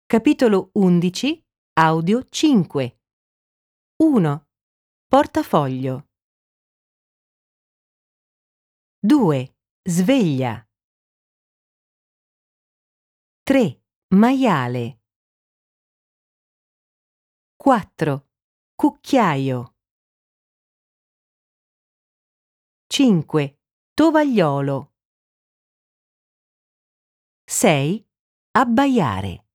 Capitolo 11, audio 5. 1. Portafoglio. 2. Sveglia. 3. Maiale. 4. Cucchiaio. 5. Tovagliolo. 6. Abbaiare.